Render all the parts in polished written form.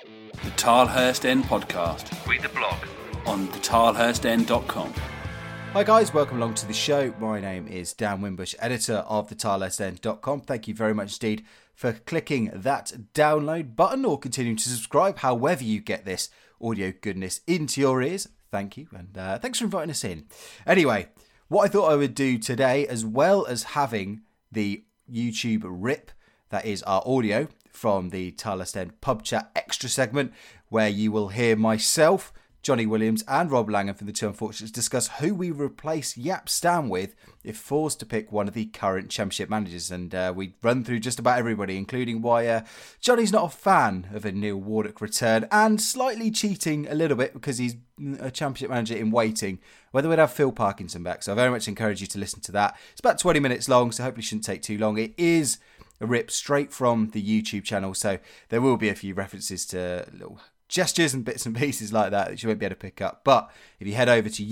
The Tilehurst End Podcast. Read the blog on thetilehurstend.com. Hi guys, welcome along to the show. My name is Dan Wimbush, editor of thetilehurstend.com. Thank you very much indeed for clicking that download button or continuing to subscribe, however you get this audio goodness into your ears. Thank you, and thanks for inviting us in. Anyway, what I thought I would do today, as well as having the YouTube rip, that is our audio from the Tilehurst End Pub Chat Extra segment, where you will hear myself, Johnny Williams and Rob Langham from the Two Unfortunates discuss who we replace Jaap Stam with if forced to pick one of the current Championship managers. And we run through just about everybody, including why Johnny's not a fan of a Neil Warnock return and slightly cheating a little bit because he's a Championship manager in waiting, whether we'd have Phil Parkinson back. So I very much encourage you to listen to that. It's about 20 minutes long, so hopefully shouldn't take too long. It is a rip straight from the YouTube channel, so there will be a few references to little gestures and bits and pieces like that you won't be able to pick up. But if you head over to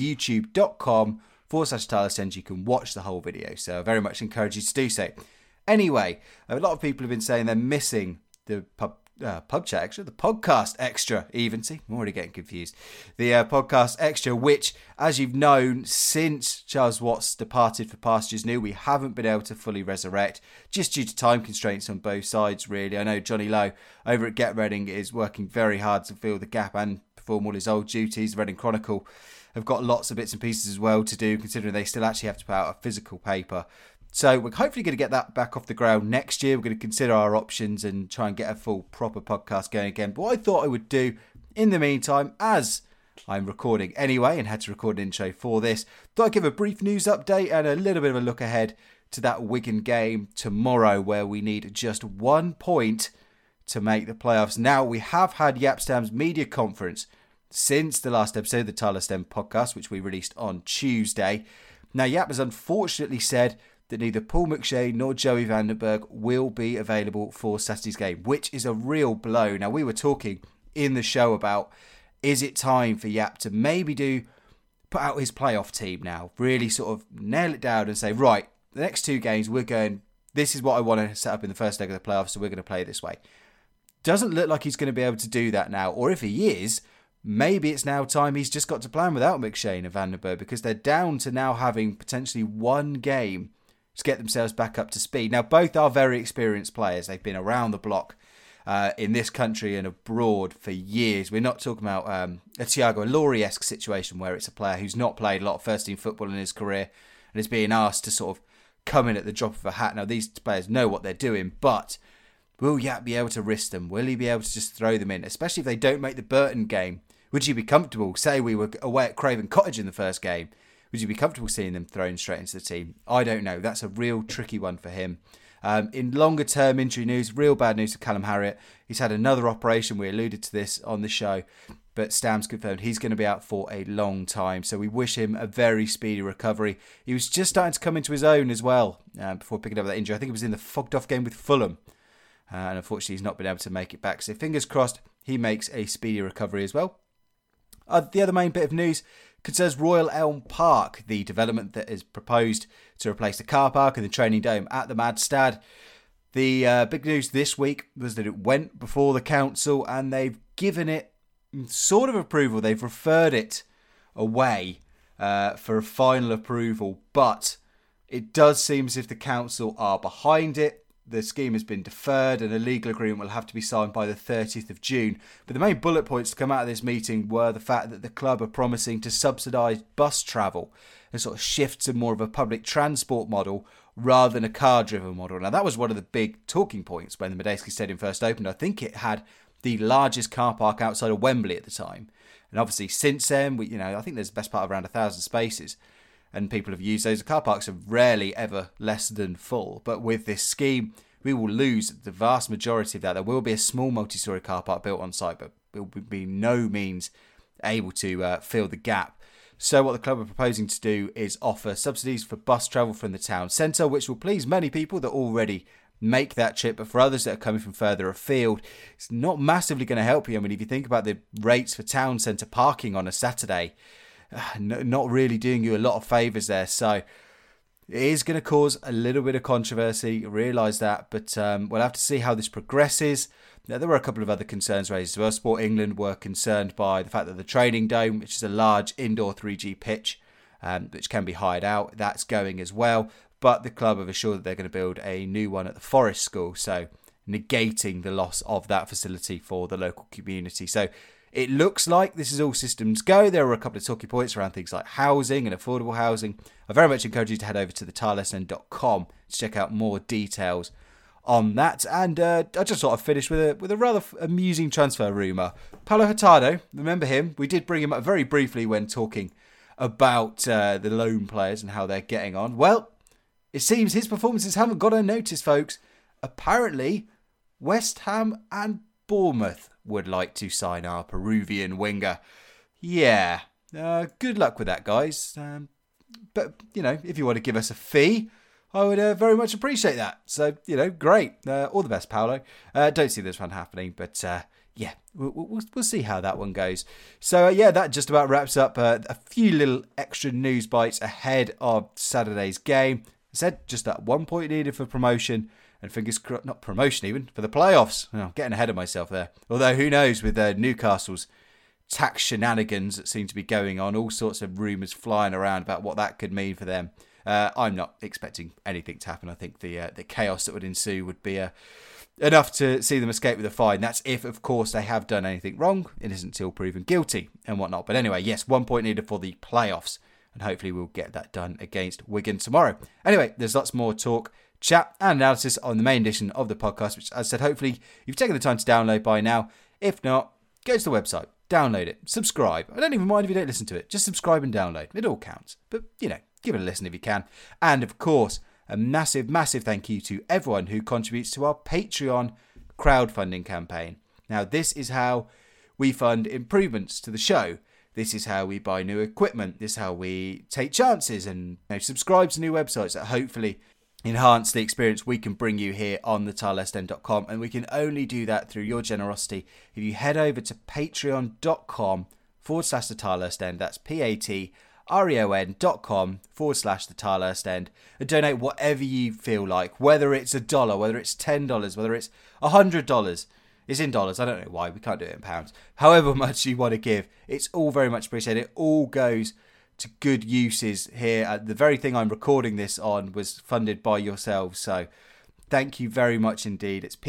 youtube.com/Tilehurst, you can watch the whole video. So I very much encourage you to do so. Anyway, a lot of people have been saying they're missing the pub chat extra, the podcast extra even. See, I'm already getting confused. The podcast extra, which, as you've known, since Charles Watts departed for pastures new, we haven't been able to fully resurrect, just due to time constraints on both sides, really. I know Johnny Lowe over at Get Reading is working very hard to fill the gap and perform all his old duties. The Reading Chronicle have got lots of bits and pieces as well to do, considering they still actually have to put out a physical paper. So we're hopefully going to get that back off the ground next year. We're going to consider our options and try and get a full proper podcast going again. But what I thought I would do in the meantime, as I'm recording anyway and had to record an intro for this, thought I'd give a brief news update and a little bit of a look ahead to that Wigan game tomorrow, where we need just 1 point to make the playoffs. Now, we have had Jaap Stam's media conference since the last episode of the Tilehurst End podcast, which we released on Tuesday. Now, Jaap has unfortunately said that neither Paul McShane nor Joey van den Berg will be available for Saturday's game, which is a real blow. Now, we were talking in the show about, is it time for Jaap to maybe put out his playoff team now, really sort of nail it down and say, right, the next 2 games we're going, this is what I want to set up in the first leg of the playoffs, so we're going to play this way. Doesn't look like he's going to be able to do that now, or if he is, maybe it's now time he's just got to plan without McShane and van den Berg, because they're down to now having potentially 1 game to get themselves back up to speed. Now, both are very experienced players. They've been around the block in this country and abroad for years. We're not talking about a Thiago Ilori-esque situation where it's a player who's not played a lot of first-team football in his career and is being asked to sort of come in at the drop of a hat. Now, these players know what they're doing, but will Jaap be able to risk them? Will he be able to just throw them in, especially if they don't make the Burton game? Would you be comfortable? Say we were away at Craven Cottage in the first game. Would you be comfortable seeing them thrown straight into the team? I don't know. That's a real tricky one for him. In longer term injury news, real bad news for Callum Harriott. He's had another operation. We alluded to this on the show, but Stam's confirmed he's going to be out for a long time. So we wish him a very speedy recovery. He was just starting to come into his own as well before picking up that injury. I think it was in the fogged off game with Fulham. And unfortunately, he's not been able to make it back. So fingers crossed he makes a speedy recovery as well. The other main bit of news concerns Royal Elm Park, the development that is proposed to replace the car park and the training dome at the Madstad. The big news this week was that it went before the council and they've given it sort of approval. They've referred it away for a final approval, but it does seem as if the council are behind it. The scheme has been deferred and a legal agreement will have to be signed by the 30th of June. But the main bullet points to come out of this meeting were the fact that the club are promising to subsidise bus travel and sort of shift to more of a public transport model rather than a car-driven model. Now, that was one of the big talking points when the Medeski Stadium first opened. I think it had the largest car park outside of Wembley at the time. And obviously, since then, I think there's the best part of around 1,000 spaces. And people have used those. The car parks are rarely ever less than full. But with this scheme, we will lose the vast majority of that. There will be a small multi-storey car park built on site, but it will be no means able to fill the gap. So what the club are proposing to do is offer subsidies for bus travel from the town centre, which will please many people that already make that trip. But for others that are coming from further afield, it's not massively going to help you. I mean, if you think about the rates for town centre parking on a Saturday, not really doing you a lot of favours there. So it is going to cause a little bit of controversy, realise that, but we'll have to see how this progresses. Now, there were a couple of other concerns raised as well. Sport England were concerned by the fact that the training dome, which is a large indoor 3G pitch, which can be hired out, that's going as well. But the club have assured that they're going to build a new one at the Forest School, so negating the loss of that facility for the local community. So it looks like this is all systems go. There were a couple of talking points around things like housing and affordable housing. I very much encourage you to head over to thetilehurstend.com to check out more details on that. And I just sort of finished with a rather amusing transfer rumour. Paulo Hurtado, remember him? We did bring him up very briefly when talking about the loan players and how they're getting on. Well, it seems his performances haven't got unnoticed, folks. Apparently, West Ham and Bournemouth would like to sign our Peruvian winger. Yeah, good luck with that, guys. But, if you want to give us a fee, I would very much appreciate that. So, great. All the best, Paulo. Don't see this one happening, but yeah, we'll see how that one goes. So, that just about wraps up a few little extra news bites ahead of Saturday's game. I said just that 1 point needed for promotion, and fingers crossed, not promotion even, for the playoffs. Oh, getting ahead of myself there. Although, who knows, with Newcastle's tax shenanigans that seem to be going on, all sorts of rumours flying around about what that could mean for them. I'm not expecting anything to happen. I think the chaos that would ensue would be enough to see them escape with a fine. That's if, of course, they have done anything wrong. It isn't until proven guilty and whatnot. But anyway, yes, 1 point needed for the playoffs. And hopefully we'll get that done against Wigan tomorrow. Anyway, there's lots more talk, chat and analysis on the main edition of the podcast, which, as I said, hopefully you've taken the time to download by now. If not, go to the website, download it, subscribe. I don't even mind if you don't listen to it. Just subscribe and download. It all counts. But, give it a listen if you can. And, of course, a massive, massive thank you to everyone who contributes to our Patreon crowdfunding campaign. Now, this is how we fund improvements to the show. This is how we buy new equipment. This is how we take chances and subscribe to new websites that hopefully enhance the experience we can bring you here on thetilehurstend.com. And we can only do that through your generosity. If you head over to patreon.com/thetilehurstend, that's patreon.com/thetilehurstend, and donate whatever you feel like, whether it's $1, whether it's $10, whether it's $100. It's in dollars. I don't know why. We can't do it in pounds. However much you want to give, it's all very much appreciated. It all goes to good uses here. The very thing I'm recording this on was funded by yourselves. So thank you very much indeed. It's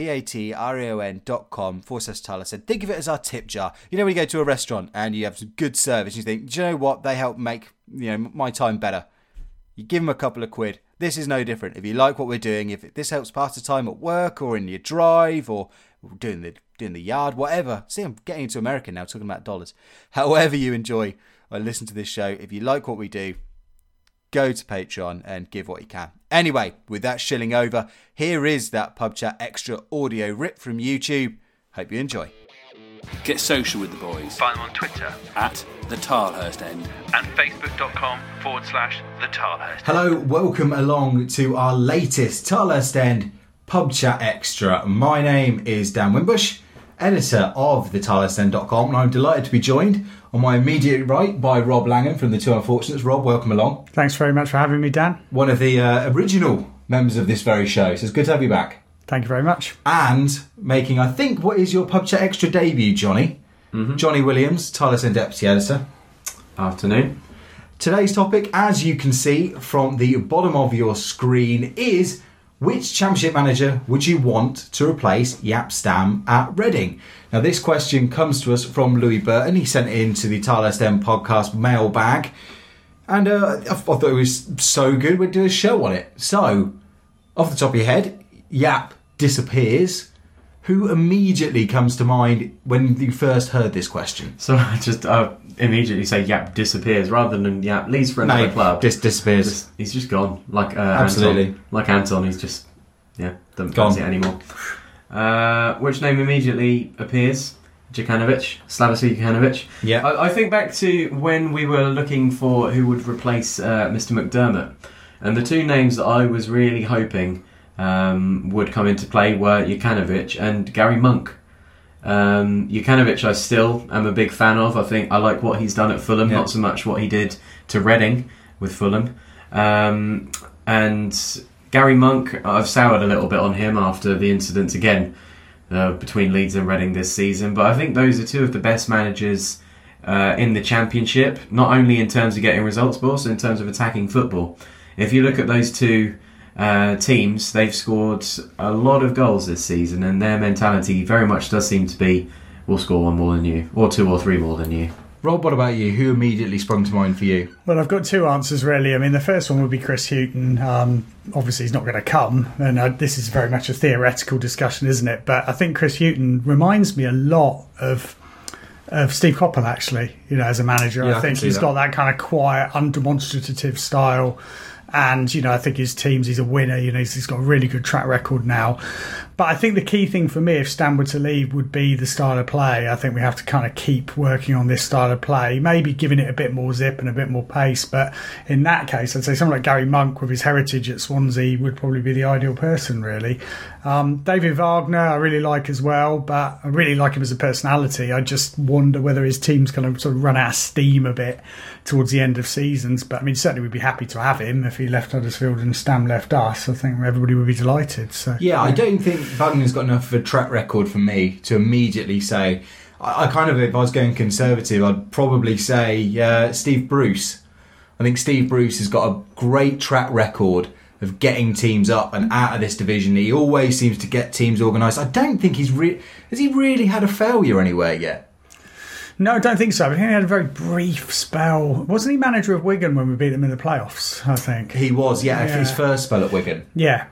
patreon.com/Tyler. Think of it as our tip jar. When you go to a restaurant and you have some good service, you think, do you know what? They help make my time better. You give them a couple of quid. This is no different. If you like what we're doing, if this helps pass the time at work or in your drive or doing the yard, whatever. See, I'm getting into American now, talking about dollars. However you enjoy or listen to this show, if you like what we do, go to Patreon and give what you can. Anyway, with that shilling over, here is that Pub Chat Extra audio ripped from YouTube. Hope you enjoy. Get social with the boys. Find them on Twitter at the Tilehurst End and facebook.com/thetilehurst. Hello, welcome along to our latest Tilehurst End Pub Chat Extra. My name is Dan Wimbush, editor of thetilehurstend.com, and I'm delighted to be joined on my immediate right by Rob Langham from The Two Unfortunates. Rob, welcome along. Thanks very much for having me, Dan. One of the original members of this very show, so it's good to have you back. Thank you very much. And making, I think, what is your Pub Chat Extra debut, Johnny? Mm-hmm. Johnny Williams, Tilehurst End deputy editor. Afternoon. Today's topic, as you can see from the bottom of your screen, is which Championship manager would you want to replace Jaap Stam at Reading? Now, this question comes to us from Louis Burton. He sent it into the Tilehurst End podcast mailbag. And I thought it was so good, we'd do a show on it. So, off the top of your head, Jaap disappears. Who immediately comes to mind when you first heard this question? So I just immediately say Jaap disappears rather than Jaap leaves for another club. Just disappears. He's just gone. Like absolutely. Anton. Like Anton, he's just doesn't gone. fancy it anymore. Which name immediately appears? Slavisa Jokanovic. Yeah. I think back to when we were looking for who would replace Mr. McDermott, and the two names that I was really hoping would come into play were Jokanovic and Gary Monk. Jokanovic I still am a big fan of. I think I like what he's done at Fulham, not so much what he did to Reading with Fulham. And Gary Monk, I've soured a little bit on him after the incident again. between Leeds and Reading this season. But I think those are two of the best managers in the Championship, not only in terms of getting results, but also in terms of attacking football. If you look at those two teams, they've scored a lot of goals this season, and their mentality very much does seem to be, we'll score one more than you, or two or three more than you. Rob, what about you? Who immediately sprung to mind for you? Well, I've got two answers, really. I mean, the first one would be Chris Hughton. Obviously, he's not going to come, and this is very much a theoretical discussion, isn't it? But I think Chris Hughton reminds me a lot of Steve Coppell, actually, as a manager. Yeah, I think he's got that kind of quiet, undemonstrative style. And, I think his teams, he's a winner. He's got a really good track record now. But I think the key thing for me, if Stan were to leave, would be the style of play. I think we have to kind of keep working on this style of play, maybe giving it a bit more zip and a bit more pace. But in that case, I'd say someone like Gary Monk, with his heritage at Swansea, would probably be the ideal person, really. David Wagner, I really like as well, but I really like him as a personality. I just wonder whether his team's going to sort of run out of steam a bit towards the end of seasons. But I mean, certainly we'd be happy to have him if he left Huddersfield and Stan left us. I think everybody would be delighted. So yeah, I don't think Wagner's got enough of a track record for me to immediately say. I kind of, if I was going conservative, I'd probably say Steve Bruce. I think Steve Bruce has got a great track record of getting teams up and out of this division. He always seems to get teams organised. I don't think has he really had a failure anywhere yet? No, I don't think so. I think he had a very brief spell. Wasn't he manager of Wigan when we beat them in the playoffs, I think? He was, yeah. His first spell at Wigan. Yeah.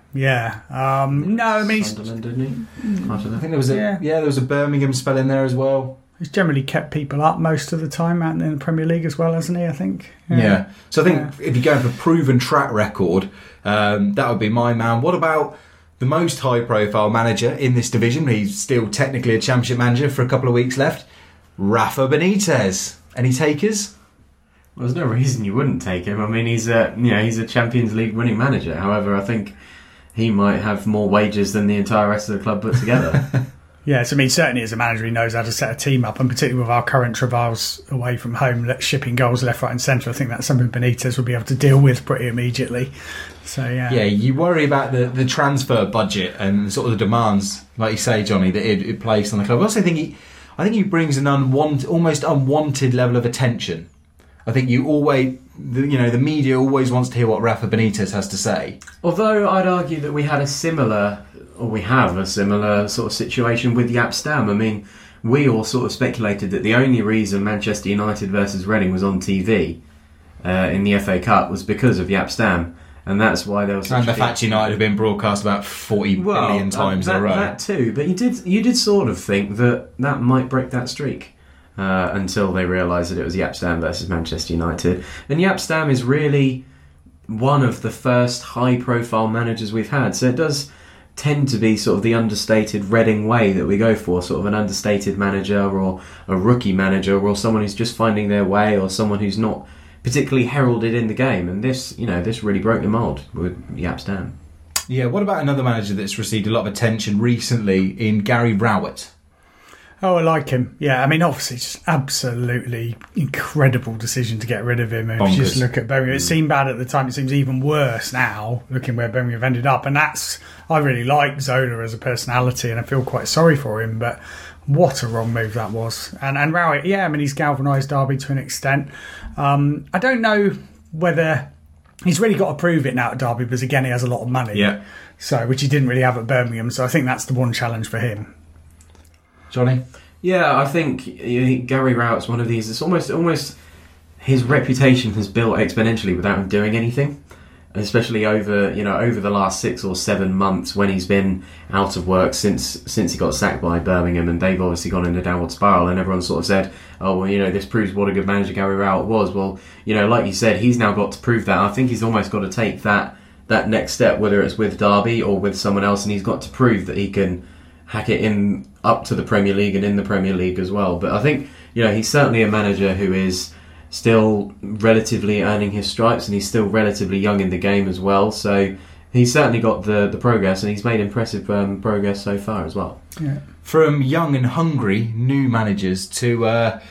No, I mean... Sunderland, didn't he? I think there was there was a Birmingham spell in there as well. He's generally kept people up most of the time out in the Premier League as well, hasn't he, I think? Yeah. So I think if you're going for proven track record, that would be my man. What about the most high-profile manager in this division? He's still technically a Championship manager for a couple of weeks left. Rafa Benitez. Any takers? Well, there's no reason you wouldn't take him. I mean, he's a Champions League winning manager. However, I think he might have more wages than the entire rest of the club put together. Yes, I mean, certainly as a manager, he knows how to set a team up, and particularly with our current travails away from home, shipping goals left, right and centre, I think that's something Benitez will be able to deal with pretty immediately. So, yeah. Yeah, you worry about the transfer budget and sort of the demands, like you say, Johnny, that it placed on the club. I also think he brings an almost unwanted level of attention. I think the media always wants to hear what Rafa Benitez has to say. Although I'd argue that we have a similar sort of situation with Jaap Stam. I mean, we all sort of speculated that the only reason Manchester United versus Reading was on TV in the FA Cup was because of Jaap Stam. And that's why there was such and the fact United have been broadcast about 40 billion times in a row. That too, but you did sort of think that might break that streak until they realised that it was Jaap Stam versus Manchester United. And Jaap Stam is really one of the first high-profile managers we've had, so it does tend to be sort of the understated Reading way that we go for, sort of an understated manager or a rookie manager or someone who's just finding their way or someone who's not particularly heralded in the game, and this really broke the mould with Jaap Stam. Yeah, what about another manager that's received a lot of attention recently in Gary Rowett? Oh, I like him. Yeah, I mean, obviously, just absolutely incredible decision to get rid of him. If you just look at Birmingham, it seemed bad at the time. It seems even worse now, looking where Birmingham have ended up. And I really like Zola as a personality, and I feel quite sorry for him. But what a wrong move that was. And Rowett, yeah, I mean, he's galvanised Derby to an extent. I don't know whether he's really got to prove it now at Derby, because again, he has a lot of money. Yeah. So, which he didn't really have at Birmingham. So I think that's the one challenge for him. Johnny? Yeah, I think Gary Rowett's one of these. It's almost his reputation has built exponentially without him doing anything, especially over the last 6 or 7 months when he's been out of work since he got sacked by Birmingham, and they've obviously gone in a downward spiral, and everyone sort of said, oh, well, this proves what a good manager Gary Rowett was. Well, like you said, he's now got to prove that. I think he's almost got to take that next step, whether it's with Derby or with someone else, and he's got to prove that he can hack it in up to the Premier League and in the Premier League as well. But I think, he's certainly a manager who is still relatively earning his stripes, and he's still relatively young in the game as well. So he's certainly got the progress, and he's made impressive progress so far as well. Yeah. From young and hungry new managers to,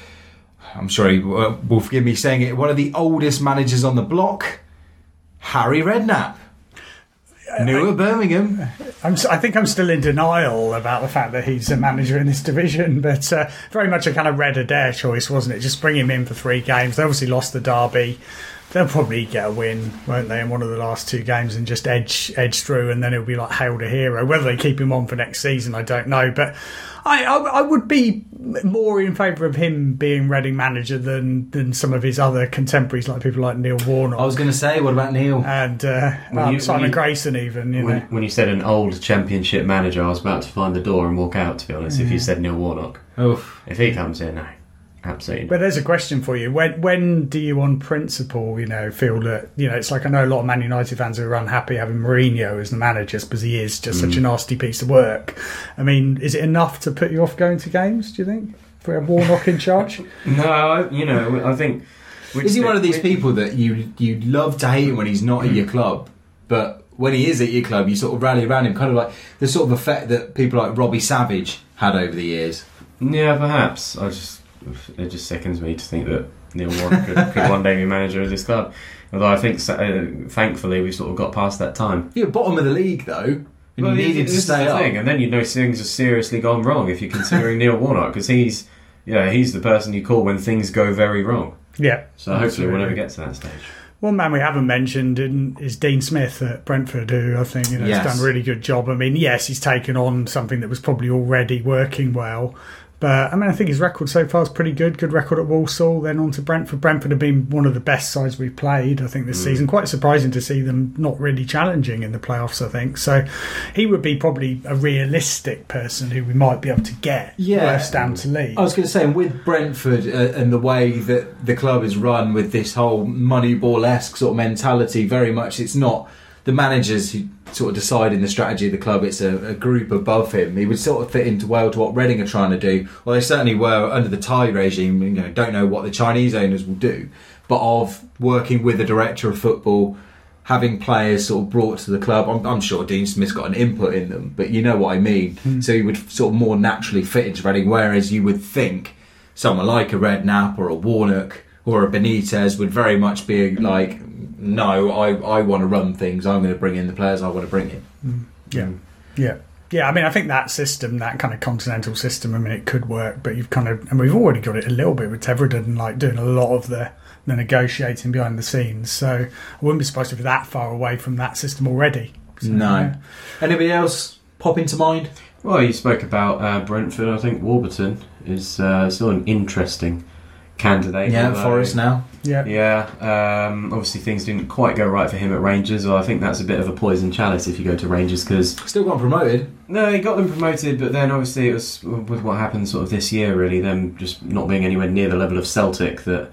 I'm sure he will forgive me saying it, one of the oldest managers on the block, Harry Redknapp. New at Birmingham. I think I'm still in denial about the fact that he's a manager in this division, but very much a kind of Red Adair choice, wasn't it? Just bring him in for 3 games. They obviously lost the derby. They'll probably get a win, won't they, in one of the last 2 games and just edge through, and then it'll be like hailed a hero. Whether they keep him on for next season, I don't know. But I would be more in favour of him being Reading manager than some of his other contemporaries, like people like Neil Warnock. I was going to say, what about Neil? And Simon Grayson even, you know. When you said an old Championship manager, I was about to find the door and walk out, to be honest, if you said Neil Warnock. Oof. If he comes in, no. Absolutely. But there's a question for you. When do you, on principle, feel that, it's like I know a lot of Man United fans who are unhappy having Mourinho as the manager because he is just such a nasty piece of work. I mean, is it enough to put you off going to games, do you think? If we have Warnock in charge? No, I think... Is he one of these people that you love to hate him when he's not at your club, but when he is at your club, you sort of rally around him, kind of like the sort of effect that people like Robbie Savage had over the years? Yeah, perhaps. It just sickens me to think that Neil Warnock could one day be manager of this club. Although I think, thankfully, we've sort of got past that time. You're bottom of the league, though. And you needed to stay up. And then you know things have seriously gone wrong if you're considering Neil Warnock, because he's the person you call when things go very wrong. Yeah. So hopefully we'll never get to that stage. One man we haven't mentioned is Dean Smith at Brentford, who I think has done a really good job. I mean, yes, he's taken on something that was probably already working well. But, I mean, I think his record so far is pretty good. Good record at Walsall, then on to Brentford. Brentford have been one of the best sides we've played, I think, this season. Quite surprising to see them not really challenging in the playoffs, I think. So he would be probably a realistic person who we might be able to get West Ham to lead. I was going to say, with Brentford and the way that the club is run with this whole Moneyball-esque sort of mentality, very much it's not the managers who sort of deciding the strategy of the club, it's a group above him. He would sort of fit into well to what Reading are trying to do. Well, they certainly were under the Thai regime. Don't know what the Chinese owners will do, but of working with the director of football, having players sort of brought to the club. I'm sure Dean Smith's got an input in them, but you know what I mean. So he would sort of more naturally fit into Reading, whereas you would think someone like a Redknapp or a Warnock or a Benitez would very much be like, no, I want to run things. I'm going to bring in the players I want to bring in. Yeah. I mean, I think that system, that kind of continental system, I mean, it could work, but and we've already got it a little bit with Teverden, like doing a lot of the negotiating behind the scenes. So I wouldn't be surprised if we're that far away from that system already. So, no. Anybody else pop into mind? Well, you spoke about Brentford. I think Warburton is still an interesting candidate. Yeah, Forest now. Yeah. Obviously, things didn't quite go right for him at Rangers. I think that's a bit of a poison chalice if you go to Rangers, because still got promoted. No, he got them promoted, but then obviously it was with what happened sort of this year. Really, them just not being anywhere near the level of Celtic that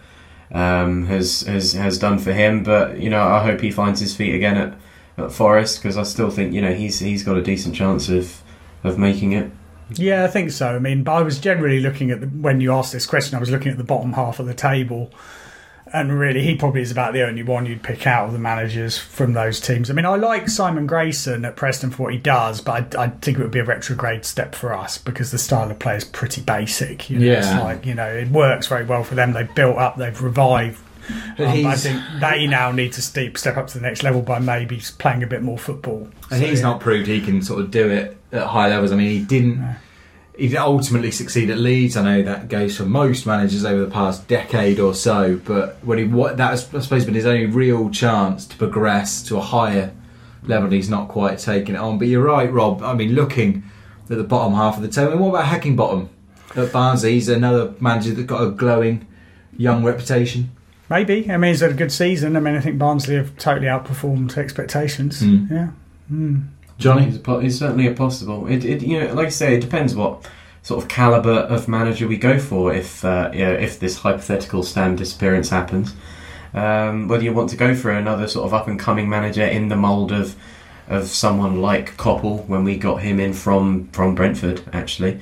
has done for him. But I hope he finds his feet again at Forest, because I still think he's got a decent chance of making it. Yeah, I think so. I mean, but I was generally looking at when you asked this question, I was looking at the bottom half of the table, and really he probably is about the only one you'd pick out of the managers from those teams. I mean, I like Simon Grayson at Preston for what he does, but I think it would be a retrograde step for us because the style of play is pretty basic. It's like, it works very well for them. They've built up, they've revived. I think they now need to step up to the next level by maybe playing a bit more football. And he's not proved he can sort of do it at high levels. I mean, he didn't ultimately succeed at Leeds. I know that goes for most managers over the past decade or so, but that's, I suppose, been his only real chance to progress to a higher level. He's not quite taken it on. But you're right, Rob. I mean, looking at the bottom half of the table, and what about Heckingbottom at Barnsley? He's another manager that got a glowing young reputation. Maybe. I mean, he's had a good season. I mean, I think Barnsley have totally outperformed expectations. Yeah. Johnny? He's certainly a possible. It like I say, it depends what sort of calibre of manager we go for if this hypothetical Stam disappearance happens. Whether you want to go for another sort of up-and-coming manager in the mould of someone like Koppel when we got him in from Brentford, actually.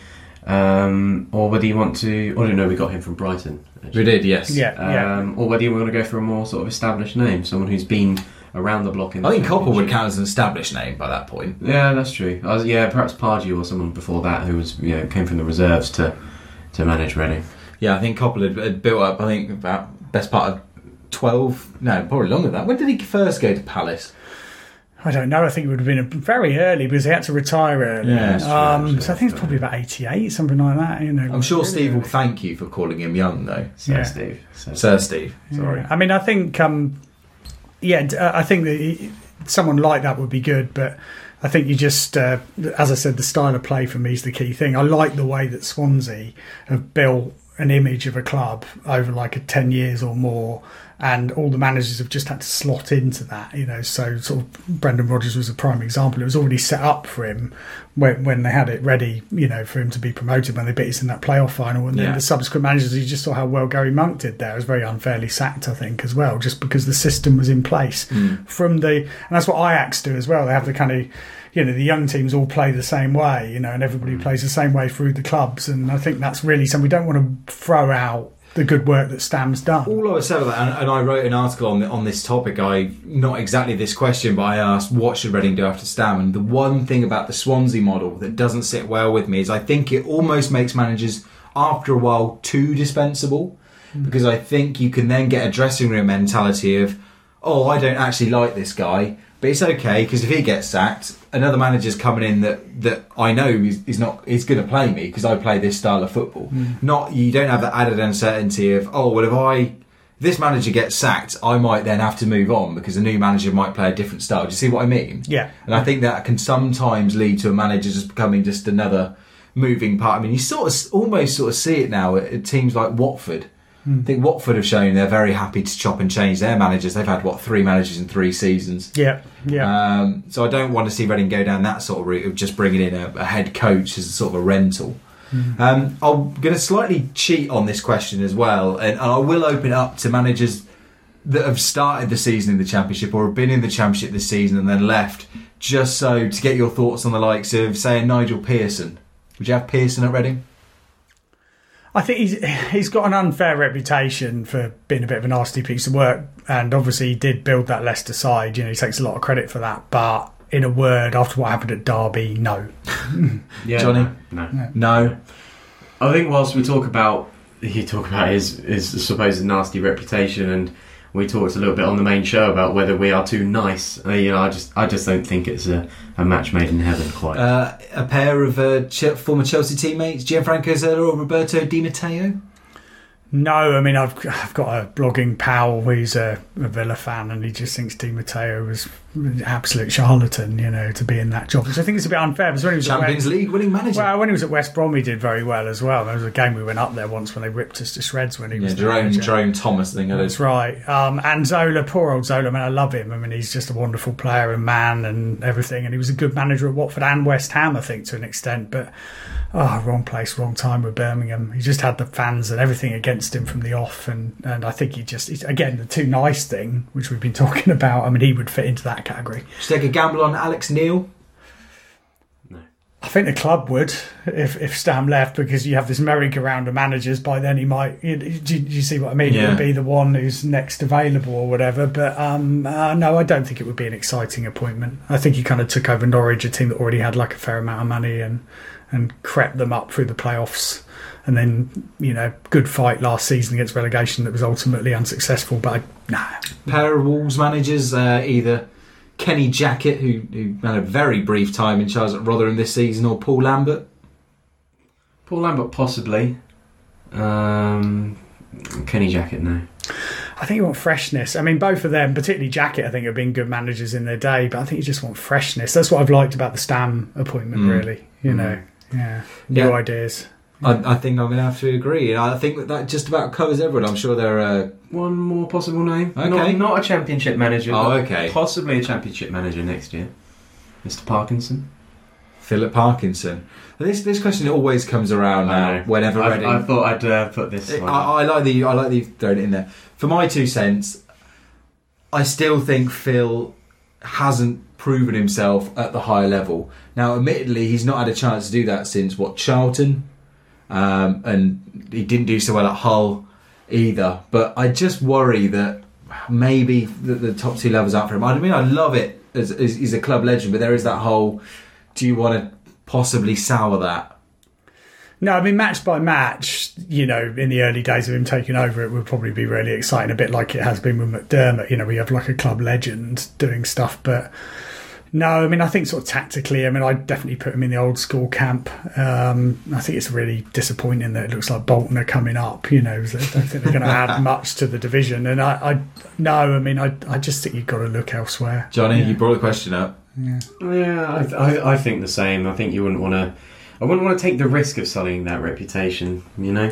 Or whether you want to... I don't know, we got him from Brighton. Actually. We did, yes. Or whether you want to go for a more sort of established name, someone who's been around the block. I think Koppel would count as an established name by that point. Yeah, that's true. Perhaps Pardew or someone before that who was came from the reserves to manage Reading. Yeah, I think Koppel had built up, I think, about best part of 12... No, probably longer than that. When did he first go to Palace? I don't know. I think it would have been very early because he had to retire early. Yeah, that's true, so I think it's probably about 88, something like that. I'm sure really Steve will early. thank you for calling him young, though. Sir Yeah. Steve. Sir Steve, sorry. Yeah. I mean, I think, I think that someone like that would be good, but I think you just, as I said, the style of play for me is the key thing. I like the way that Swansea have built an image of a club over like 10 years or more, and all the managers have just had to slot into that, so sort of Brendan Rodgers was a prime example. It was already set up for him when they had it ready, for him to be promoted when they beat us in that playoff final, and then the subsequent managers, you just saw how well Gary Monk did there. It was very unfairly sacked, I think, as well, just because the system was in place and that's what Ajax do as well. They have the kind of the young teams all play the same way, and everybody plays the same way through the clubs, and I think that's really something we don't want to throw out the good work that Stam's done. All I would say about that, and I wrote an article on this topic. Not exactly this question, but I asked, what should Reading do after Stam? And the one thing about the Swansea model that doesn't sit well with me is I think it almost makes managers, after a while, too dispensable. Because I think you can then get a dressing room mentality of, oh, I don't actually like this guy, but it's okay because if he gets sacked, another manager's coming in that I know is going to play me because I play this style of football. You don't have that added uncertainty of, oh, well, if this manager gets sacked, I might then have to move on because a new manager might play a different style. Do you see what I mean? Yeah. And I think that can sometimes lead to a manager just becoming just another moving part. I mean, you almost see it now at teams like Watford. I think Watford have shown they're very happy to chop and change their managers. They've had, 3 managers in 3 seasons. Yeah. So I don't want to see Reading go down that sort of route of just bringing in a head coach as a sort of a rental. I'm going to slightly cheat on this question as well, and I will open it up to managers that have started the season in the Championship or have been in the Championship this season and then left, just so to get your thoughts on the likes of, say, Nigel Pearson. Would you have Pearson at Reading? I think he's got an unfair reputation for being a bit of a nasty piece of work, and obviously he did build that Leicester side. He takes a lot of credit for that. But in a word, after what happened at Derby, no. Yeah, Johnny? No. I think whilst you talk about his supposed nasty reputation, and we talked a little bit on the main show about whether we are too nice. I just don't think it's a match made in heaven quite. A pair of former Chelsea teammates, Gianfranco Zola or Roberto Di Matteo? No, I mean, I've got a blogging pal who's a Villa fan, and he just thinks Di Matteo was an absolute charlatan, to be in that job. Which I think it's a bit unfair. Because when he was Champions League winning manager. Well, when he was at West Brom, he did very well as well. There was a game we went up there once when they ripped us to shreds when he was Jerome Thomas, I think. That's right. And Zola, poor old Zola, man, I love him. I mean, he's just a wonderful player and man and everything. And he was a good manager at Watford and West Ham, I think, to an extent. But wrong place, wrong time with Birmingham. He just had the fans and everything against him from the off, and I think he's again, the too nice thing, which we've been talking about. I mean, he would fit into that category. Should take a gamble on Alex Neil? No. I think the club would if Stam left, because you have this merry-go-round of managers. By then he might. Do you see what I mean? Yeah. He would be the one who's next available or whatever. But no, I don't think it would be an exciting appointment. I think he kind of took over Norwich, a team that already had like a fair amount of money, and crept them up through the playoffs. And then, good fight last season against relegation that was ultimately unsuccessful. But Pair of Wolves managers, either Kenny Jackett, who had a very brief time in charge at Rotherham this season, or Paul Lambert? Paul Lambert, possibly. Kenny Jackett, no. I think you want freshness. I mean, both of them, particularly Jackett, I think have been good managers in their day. But I think you just want freshness. That's what I've liked about the Stam appointment, really. New ideas. I think I'm going to have to agree. And I think that just about covers everyone. I'm sure there are... One more possible name. Okay. Not a Championship manager. Oh, but okay. Possibly a Championship manager next year. Mr. Parkinson. Philip Parkinson. This question always comes around now. Whenever Reading... I thought I'd put this one. I like the throwing it in there. For my 2 cents, I still think Phil hasn't proven himself at the higher level. Now, admittedly, he's not had a chance to do that since, Charlton? And he didn't do so well at Hull either. But I just worry that maybe the top 2 levels aren't for him. I mean, I love it as he's a club legend, but there is that whole, do you want to possibly sour that? No, I mean, match by match, in the early days of him taking over, it would probably be really exciting, a bit like it has been with McDermott. We have like a club legend doing stuff, but No, I mean, I think sort of tactically, I mean, I'd definitely put him in the old school camp. I think it's really disappointing that it looks like Bolton are coming up, I don't think they're going to add much to the division. And I just think you've got to look elsewhere. Johnny, you brought the question up. Yeah, I think the same. I think you wouldn't want to. I wouldn't want to take the risk of sullying that reputation.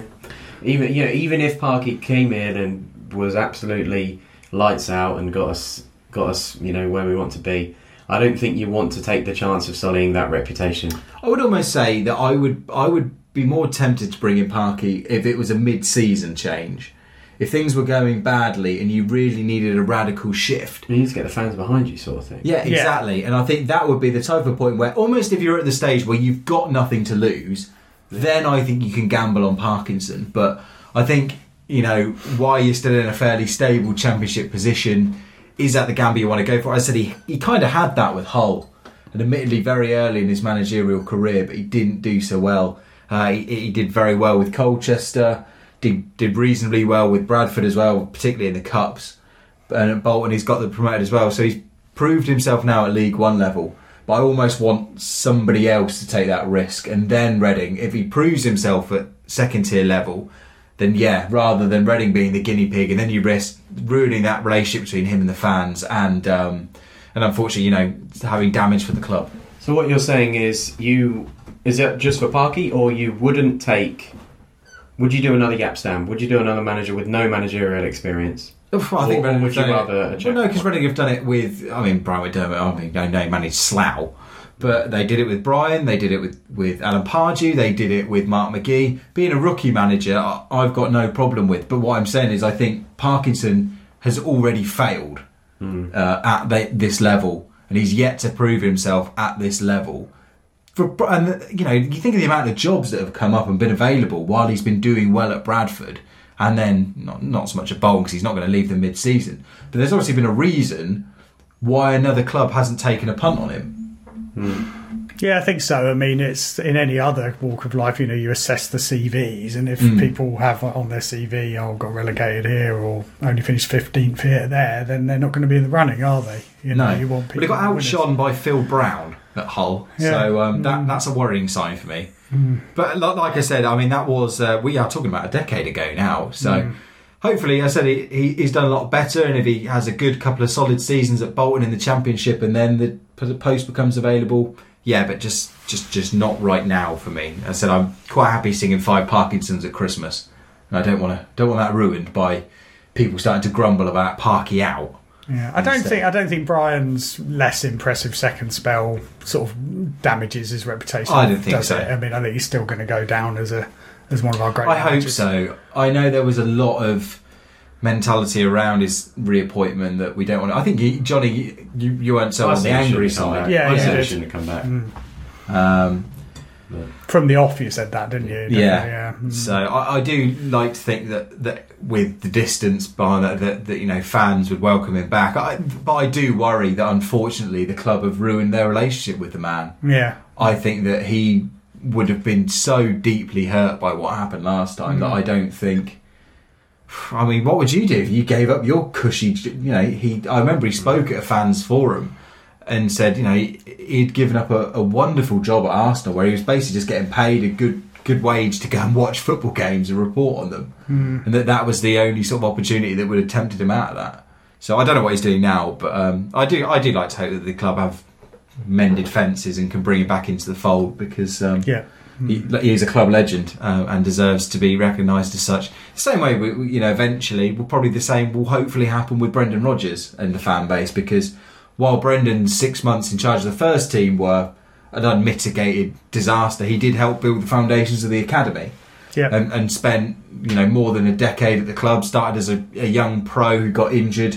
Even if Parky came in and was absolutely lights out and got us, where we want to be. I don't think you want to take the chance of sullying that reputation. I would almost say that I would be more tempted to bring in Parky if it was a mid-season change. If things were going badly and you really needed a radical shift. You need to get the fans behind you, sort of thing. Yeah, exactly. And I think that would be the type of point where almost if you're at the stage where you've got nothing to lose, then I think you can gamble on Parkinson. But I think, while you're still in a fairly stable championship position, is that the gamble you want to go for? I said he kind of had that with Hull, and admittedly very early in his managerial career, but he didn't do so well. He did very well with Colchester, did reasonably well with Bradford as well, particularly in the Cups. And at Bolton he's got them promoted as well, so he's proved himself now at League One level. But I almost want somebody else to take that risk, and then Reading, if he proves himself at second tier level, then rather than Reading being the guinea pig, and then you risk ruining that relationship between him and the fans, and unfortunately, having damage for the club. So what you're saying is, is it just for Parky, or you wouldn't take? Would you do another Yapstam? Would you do another manager with no managerial experience? I think Reading would you rather? No, because Reading have done it with. Brian McDermott. They managed Slough. But they did it with Brian, they did it with Alan Pardew, they did it with Mark McGee. Being a rookie manager, I've got no problem with. But what I'm saying is I think Parkinson has already failed at this level, and he's yet to prove himself at this level. And you think of the amount of jobs that have come up and been available while he's been doing well at Bradford, and then not so much at Bolton because he's not going to leave them mid-season. But there's obviously been a reason why another club hasn't taken a punt on him. Yeah, I think so. I mean, it's in any other walk of life, you assess the CVs, and if people have on their CV, got relegated here or only finished 15th here there, then they're not going to be in the running, are they? No. You want people. But he got outshone by Phil Brown at Hull, so that's a worrying sign for me. But like I said, I mean, that was we are talking about a decade ago now, so. Hopefully, I said he's done a lot better, and if he has a good couple of solid seasons at Bolton in the Championship, and then the post becomes available, but just not right now for me. I said I'm quite happy singing 5 Parkinsons at Christmas, and I don't want that ruined by people starting to grumble about Parky out. Yeah, I don't think Brian's less impressive second spell sort of damages his reputation. I don't think so. I mean, I think he's still going to go down as one of our great managers. I hope so. I know there was a lot of mentality around his reappointment that we don't want to. I think, Johnny, you weren't so on the angry side. I said he shouldn't have come back. From the off, you said that, didn't you? Yeah. So I do like to think that with the distance behind that fans would welcome him back. But I do worry that unfortunately the club have ruined their relationship with the man. Yeah. I think that he would have been so deeply hurt by what happened last time that I don't think. I mean, what would you do if you gave up your cushy? I remember he spoke at a fans forum and said, he'd given up a wonderful job at Arsenal where he was basically just getting paid a good wage to go and watch football games and report on them, and that was the only sort of opportunity that would have tempted him out of that. So I don't know what he's doing now, but I do like to hope that the club have mended fences and can bring him back into the fold because he is a club legend and deserves to be recognised as such. The same way, eventually, the same will hopefully happen with Brendan Rodgers and the fan base, because while Brendan's 6 months in charge of the first team were an unmitigated disaster, he did help build the foundations of the academy. And spent more than a decade at the club. Started as a young pro who got injured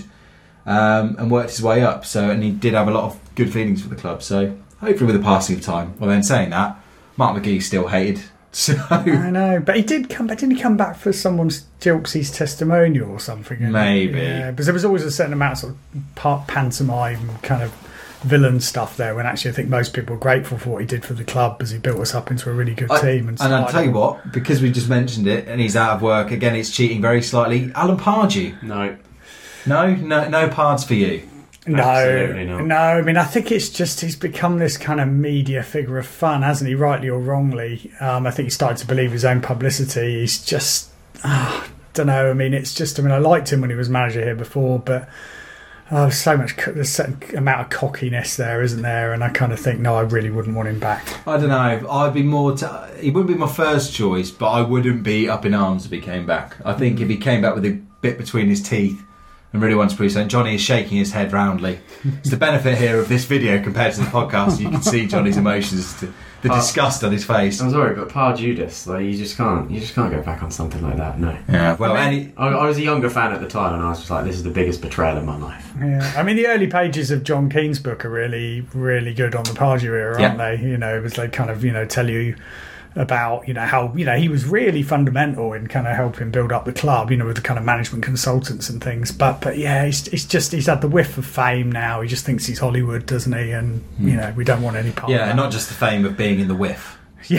and worked his way up. And he did have a lot of good feelings for the club. So hopefully with the passing of time. Well, then saying that, Mark McGee's still hated. So I know, but he did come back. Didn't he come back for someone's Gilksey's testimonial or something? Maybe. Yeah, because there was always a certain amount of sort of part pantomime kind of villain stuff there, when actually I think most people were grateful for what he did for the club as he built us up into a really good team. And I'll tell you what, because we just mentioned it and he's out of work again, it's cheating very slightly. Alan Pardew. No Pards for you. Absolutely not. No. I mean, I think it's just he's become this kind of media figure of fun, hasn't he? Rightly or wrongly. I think he started to believe his own publicity. He's just, don't know. I mean, it's just. I mean, I liked him when he was manager here before, but there's a certain amount of cockiness there, isn't there? And I kind of think, no, I really wouldn't want him back. I don't know. I'd be more. He wouldn't be my first choice, but I wouldn't be up in arms if he came back. I think if he came back with a bit between his teeth and really wants to prove something. Johnny is shaking his head roundly. It's the benefit here of this video compared to the podcast. You can see Johnny's emotions, the disgust on his face. I'm sorry, but Par Judas, like you just can't go back on something like that. No. Yeah. Well, I was a younger fan at the time, and I was just like, this is the biggest betrayal of my life. Yeah. I mean, the early pages of John Keane's book are really, really good on the Pardew era, aren't they? You know, it was they kind of tell you about how he was really fundamental in kind of helping build up the club, with the kind of management consultants and things. But yeah, he's had the whiff of fame now. He just thinks he's Hollywood, doesn't he? And we don't want any part. Yeah, of that. and not just the fame of being in the whiff.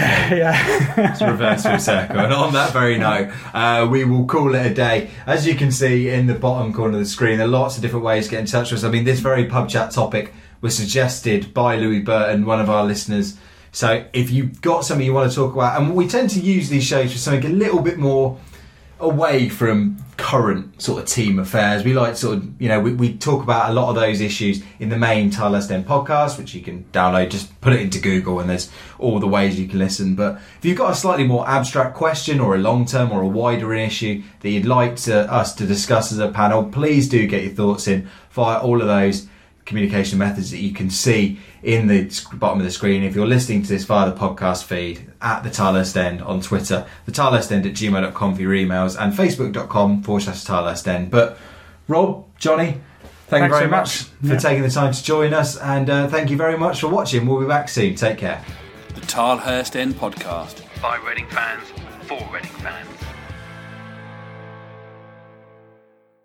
Yeah. It's reverse full circle. And on that very note, we will call it a day. As you can see in the bottom corner of the screen, there are lots of different ways to get in touch with us. I mean, this very pub chat topic was suggested by Louis Burton, one of our listeners. So if you've got something you want to talk about, and we tend to use these shows for something a little bit more away from current sort of team affairs. We like we talk about a lot of those issues in the main Tilehurst End podcast, which you can download. Just put it into Google and there's all the ways you can listen. But if you've got a slightly more abstract question or a long-term or a wider issue that you'd like us to discuss as a panel, please do get your thoughts in via all of those communication methods that you can see in the bottom of the screen. If you're listening to this via the podcast feed, at the Tilehurst End on Twitter, the tilehurstend@gmail.com for your emails, and facebook.com/Tilehurst End. But Rob, Johnny, thank you very much for taking the time to join us, and thank you very much for watching. We'll be back soon. Take care. The Tilehurst End podcast. By Reading fans, for Reading fans.